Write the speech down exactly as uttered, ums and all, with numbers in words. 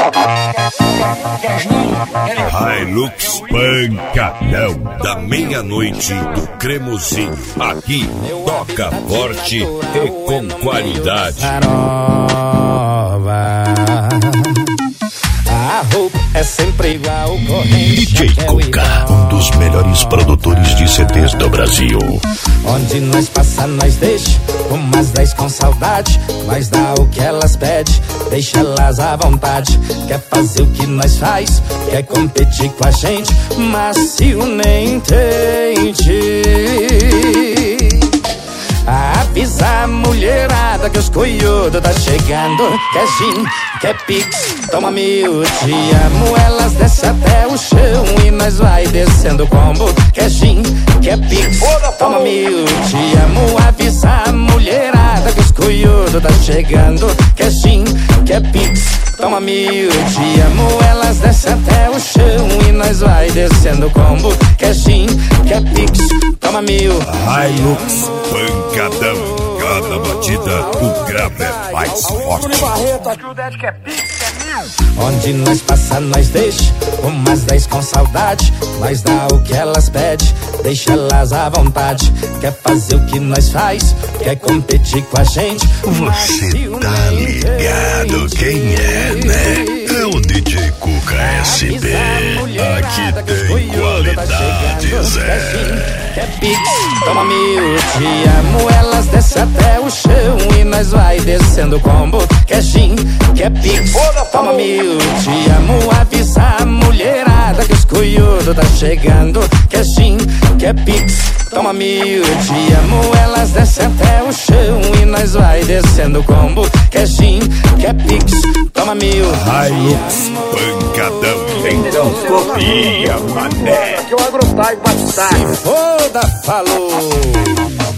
Hilux Pancadão da meia-noite do Cremosinho. Aqui toca forte e com qualidade. A roupa é sempre igual, corrente. D J Cuca, um dos melhores produtores de C Ds do Brasil. Onde nós passa, nós deixa umas dez com saudade. Nós dá o que elas pedem, deixa elas à vontade. Quer fazer o que nós faz, quer competir com a gente, mas se o nem entende. Avisa a mulherada que os coiudos tá chegando. Quer gin, quer pix, toma mil, te amo. Elas descem até o chão e nós vai descendo o combo. Quer gin, quer pix, toma mil, te amo. Avisa a mulherada que os coiudos tá chegando. Quer gin, quer pix, toma mil, te amo. Elas descem até o chão e nós vai descendo o combo. Quer gin, quer pix, toma mil. Hilux Pancadão, cada batida o grave é mais forte. Onde nós passa, nós deixa umas dez com saudade. Nós dá o que elas pedem, deixa elas à vontade. Quer fazer o que nós faz, quer competir com a gente. Você tá ligado quem é, né? É o D J Cuca S B. Aqui tem qualidades, é. Quer pix, toma mil, te amo. Elas descem até o chão e nós vai descendo o combo. Quer gin, quer pix, toma mil, te amo. Avisa a mulherada que os coiudos tá chegando. Quer gin, quer pix, toma mil, te amo. Elas descem até o chão e nós vai descendo o combo. Quer gin, quer pix, toma mil. Hilux Pancadão, endoscopia, mané. Aqui é o Agrotime, Se foda, falou.